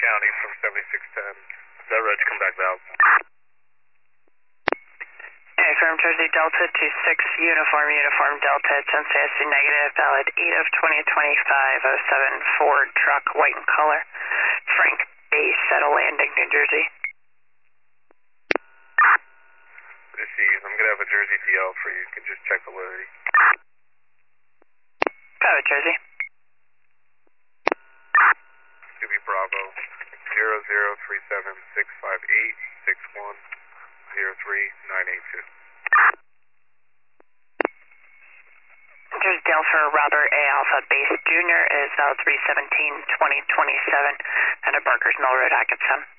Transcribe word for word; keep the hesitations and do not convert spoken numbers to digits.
County from seventy-six ten. Is that right to come back valve? Hey, firm Jersey Delta two six Uniform Uniform Delta, ten C S C negative, valid eight of twenty twenty-five, oh seven Ford truck, white in color. Frank A. Settle Landing, New Jersey. Received. I'm going to have a Jersey D L for you. You can just check validity. Got it, Jersey. Give me Bravo. zero zero three seven six five eight six one zero three nine eight two. Jersey Dale for Robert A. Alpha Base Junior is valid three seventeen twenty twenty-seven and a Barker's Mill Road, Atkinson.